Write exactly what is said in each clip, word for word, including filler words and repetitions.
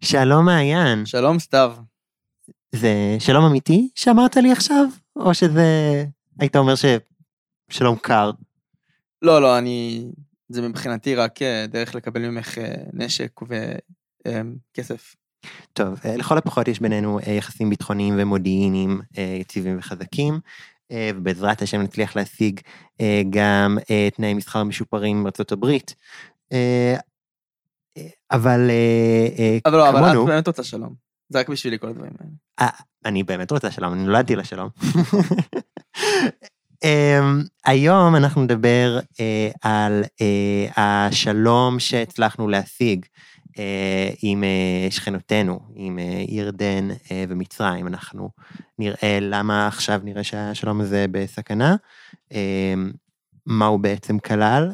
שלום מעיין. שלום סתיו. זה שלום אמיתי שאמרת לי עכשיו? או שזה היית אומר ששלום קר? לא, לא, אני... זה מבחינתי רק דרך לקבל ממך נשק וכסף. טוב, לכל הפחות יש בינינו יחסים ביטחוניים ומודיעיניים יציבים וחזקים, ובעזרת השם נצליח להשיג גם תנאי מסחר משופרים בארצות הברית. אבל אבל לא, אבל את באמת רוצה שלום. זה רק בשבילי כל הדברים האלה. אני באמת רוצה שלום, אני נולדתי לשלום. היום אנחנו נדבר על השלום שהצלחנו להשיג עם שכנותינו, עם ירדן ומצרים. אנחנו נראה למה עכשיו נראה שהשלום הזה בסכנה, מה הוא בעצם כלל,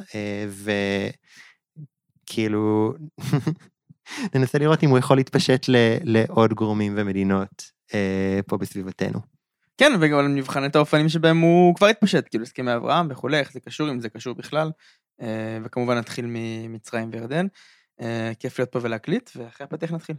וכאילו ננסה לראות אם הוא יכול להתפשט לעוד גורמים ומדינות פה בסביבתנו. כן, וגם נבחן את האופנים שבהם הוא כבר התפשט, כאילו הסכמי אברהם וכולי, איך זה קשור, אם זה קשור בכלל, וכמובן נתחיל ממצרים וירדן. כיף להיות פה ולהקליט, ואחרי הפתיח נתחיל.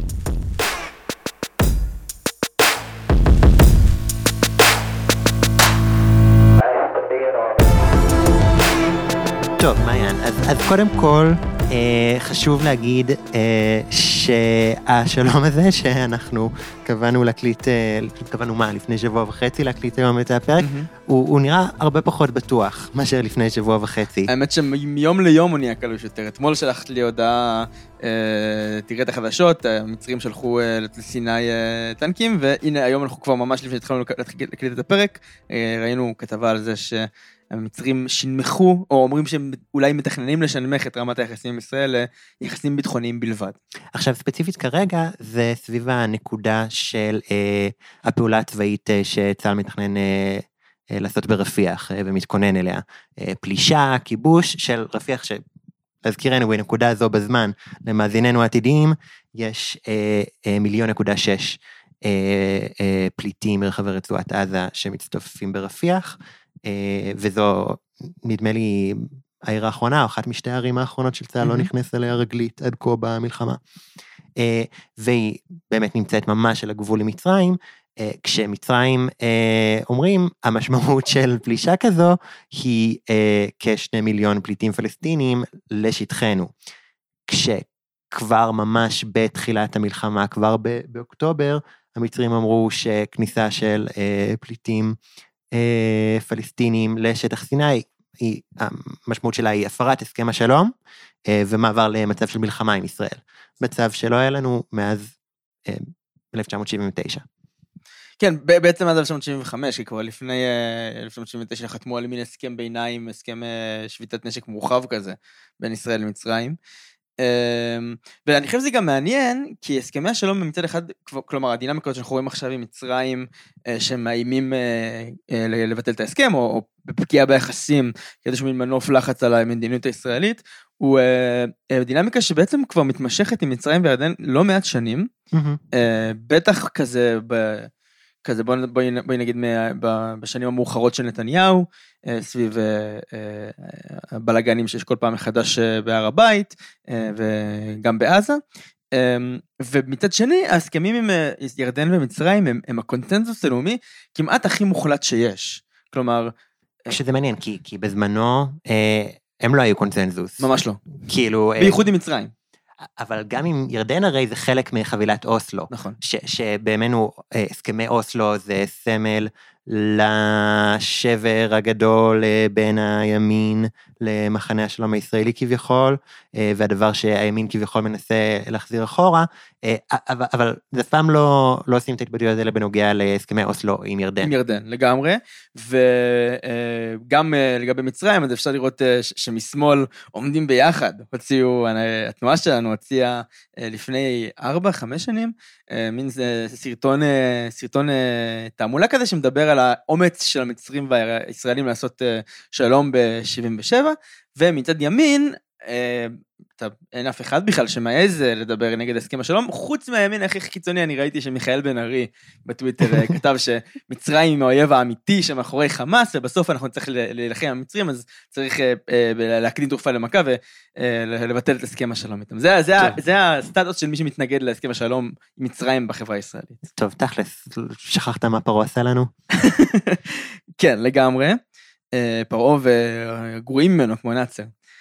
טוב, מעיין, אז, אז קודם כל, אה, חשוב להגיד אה, שהשלום הזה שאנחנו קבענו להקליט, אה, קבענו מה, לפני שבוע וחצי להקליט היום את הפרק, mm-hmm. הוא, הוא נראה הרבה פחות בטוח מאשר לפני שבוע וחצי. האמת שמיום ליום הוא נהיה קלוש יותר. אתמול שלחת לי הודעה, אה, תראה את החדשות, המצרים שלחו אה, לסיני אה, טנקים, והנה היום אנחנו כבר ממש לפני התחלנו להקליט את הפרק, אה, ראינו כתבה על זה ש... המצרים שנמכו, או אומרים שהם אולי מתכננים לשנמך את רמת היחסים עם ישראל ליחסים ביטחוניים בלבד. עכשיו, ספציפית כרגע, זה סביב הנקודה של אה, הפעולה הצבאית אה, שצה"ל מתכנן אה, אה, לעשות ברפיח, אה, ומתכונן אליה. אה, פלישה, כיבוש של רפיח, שלהזכירנו, בנקודה הזו בזמן, למאזיננו העתידיים, יש אה, אה, מיליון נקודה שש אה, אה, פליטים מרחבי רצועת עזה שמצטופפים ברפיח, וזו, נדמה לי, העיר האחרונה, או אחת משתי הערים האחרונות של צה"ל לא נכנס אליה רגלית עד כה במלחמה. והיא באמת נמצאת ממש על הגבול עם מצרים, כשמצרים אומרים, המשמעות של פלישה כזו, היא כשני מיליון פליטים פלסטינים לשטחנו. כשכבר ממש בתחילת המלחמה, כבר באוקטובר, המצרים אמרו שכניסה של פליטים פלסטינים לשטח סיני, המשמעות שלה היא הפרת הסכם השלום, ומעבר למצב של מלחמה עם ישראל. מצב שלא היה לנו מאז אלף תשע מאות שבעים ותשע. כן, בעצם עד אלף תשע מאות שבעים וחמש, כי כבר לפני אלף תשע מאות שבעים ותשע חתמו על מין הסכם ביניים, הסכם שביתת נשק מורחב כזה, בין ישראל למצרים. ואני חושב שזה גם מעניין, כי הסכמי השלום במצד אחד, כלומר, הדינמיקות שאנחנו רואים עכשיו עם מצרים, שמאיימים לבטל את ההסכם, או בפגיעה ביחסים, כדי שהוא מנוף לחץ על המדיניות הישראלית, הוא דינמיקה שבעצם כבר מתמשכת עם מצרים וירדן לא מעט שנים, בטח כזה ב... כזה בואי בוא, בוא נגיד בשנים המאוחרות של נתניהו, סביב הבלגנים שיש כל פעם מחדש בהר הבית, וגם בעזה, ומצד שני, ההסכמים עם ירדן ומצרים הם, הם הקונצנזוס הלאומי כמעט הכי מוחלט שיש. כלומר... שזה מעניין, כי, כי בזמנו הם לא היו קונצנזוס. ממש לא. כאילו... בייחוד עם מצרים. אבל גם עם ירדן הרי זה חלק מחבילת אוסלו. נכון. שבאמנו, הסכמי אוסלו זה סמל לשבר הגדול בין הימין למחנה השלום הישראלי כביכול, והדבר שהימין כביכול מנסה להחזיר אחורה, אבל, אבל זה פעם לא, לא עושים את ההתבטאויות האלה בנוגע להסכמי אוסלו עם ירדן. עם ירדן, לגמרי, וגם לגבי מצרים, אז אפשר לראות שמשמאל עומדים ביחד, הוציאו, התנועה שלנו הוציאה לפני ארבע, חמש שנים, מין זה סרטון, סרטון תעמולה כזה שמדבר על האומץ של המצרים והישראלים לעשות שלום ב-שבעים ושבע, ומצד ימין, אתה, אין אף אחד בכלל שמעז לדבר נגד הסכם השלום, חוץ מהימין הכי קיצוני, אני ראיתי שמיכאל בן ארי בטוויטר כתב שמצרים עם האויב האמיתי שמאחורי חמאס, ובסוף אנחנו צריך להילחם עם המצרים, אז צריך להקדים תרופה למכה ולבטל את הסכם השלום איתם. זה, זה, זה הסטטוס של מי שמתנגד להסכם השלום עם מצרים בחברה הישראלית. טוב, תכלס, שכחת מה פרעה עשה לנו? כן, לגמרי. פרעה וגרועים ממנו כמו נאצר.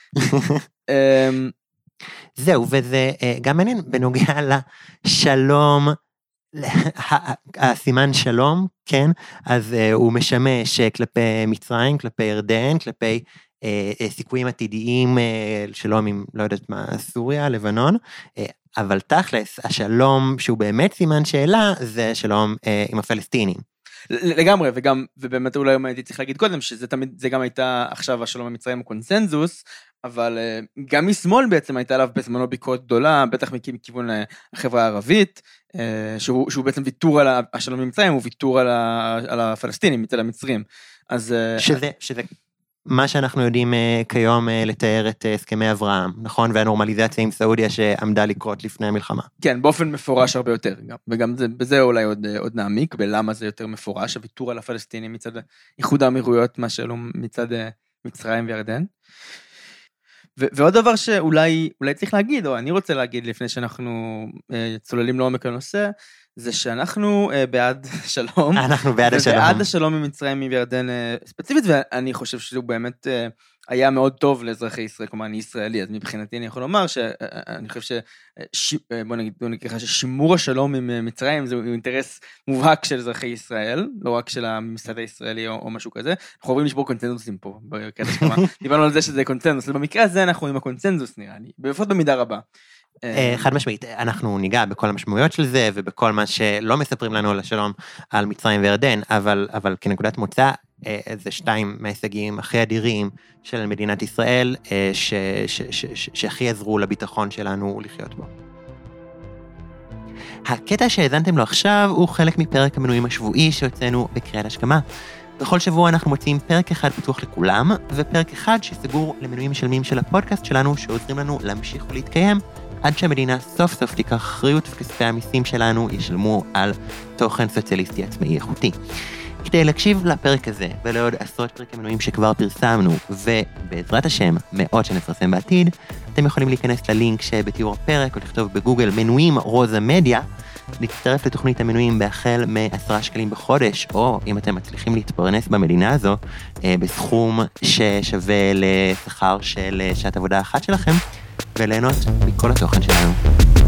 זהו, וזה גם מעניין בנוגע לשלום, הסימן שלום, כן, אז הוא משמש כלפי מצרים, כלפי ירדן, כלפי סיכויים עתידיים, שלום עם, לא יודעת מה, סוריה, לבנון, אבל תכלס, השלום שהוא באמת סימן שאלה, זה שלום עם הפלסטינים. לגמרי, וגם, ובאמת אולי הייתי צריך להגיד קודם, שזה תמיד, זה גם הייתה עכשיו השלום המצרים הקונסנזוס, אבל גם משמאל בעצם הייתה עליו בזמנו ביקורת גדולה, בטח מכיוון החברה הערבית, שהוא, שהוא בעצם ויתור על השלום המצרים, הוא ויתור על, ה, על הפלסטינים, מצד המצרים. אז... שזה, שזה מה שאנחנו יודעים כיום לתאר את הסכמי אברהם, נכון? והנורמליזציה עם סעודיה שעמדה לקרות לפני המלחמה. כן, באופן מפורש הרבה יותר, גם, וגם זה, בזה אולי עוד, עוד נעמיק, בלמה זה יותר מפורש, הוויתור על הפלסטינים מצד איחוד האמירויות, מה שלא מצד מצרים וירדן. ו- ועוד דבר שאולי אולי צריך להגיד, או אני רוצה להגיד לפני שאנחנו אה, צוללים לעומק הנושא, זה שאנחנו אה, בעד שלום. אנחנו בעד השלום. ובעד השלום עם מצרים וירדן אה, ספציפית, ואני חושב שהוא באמת אה, היה מאוד טוב לאזרחי ישראל, כלומר אני ישראלי, אז מבחינתי אני יכול לומר שאני חושב ש... ש... בוא נגיד, בוא נגיד ששימור השלום עם מצרים זה אינטרס מובהק של אזרחי ישראל, לא רק של הממסד הישראלי או, או משהו כזה. אנחנו עוברים לשבור קונצנזוסים פה, בקטע שכמה, דיברנו על זה שזה קונצנזוס, ובמקרה הזה אנחנו עם הקונצנזוס נראה לי, בפחות במידה רבה. חד משמעית, אנחנו ניגע בכל המשמעויות של זה, ובכל מה שלא מספרים לנו על השלום על מצרים וירדן, אבל, אבל כנקודת מוצא, זה שתיים מההישגים הכי אדירים של מדינת ישראל, ש, ש, ש, ש, שהכי עזרו לביטחון שלנו לחיות בו. הקטע שהזנתם לו עכשיו הוא חלק מפרק המנויים השבועי שהוצאנו בקריאת השכמה. בכל שבוע אנחנו מוצאים פרק אחד פתוח לכולם, ופרק אחד שסגור למנויים משלמים של הפודקאסט שלנו, שעוזרים לנו להמשיך ולהתקיים, עד שהמדינה סוף סוף תיקח אחריות וכספי המיסים שלנו ישלמו על תוכן סוציאליסטי עצמאי איכותי. כדי להקשיב לפרק הזה ולעוד עשרות פרקים מנויים שכבר פרסמנו, ובעזרת השם מאות שנפרסם בעתיד, אתם יכולים להיכנס ללינק שבתיאור הפרק או לכתוב בגוגל מנויים רוזה מדיה, להצטרף לתוכנית המנויים בהחל מעשרה שקלים בחודש, או אם אתם מצליחים להתפרנס במדינה הזו, בסכום ששווה לשכר של שעת עבודה אחת שלכם, וליהנות מכל התוכן שלנו.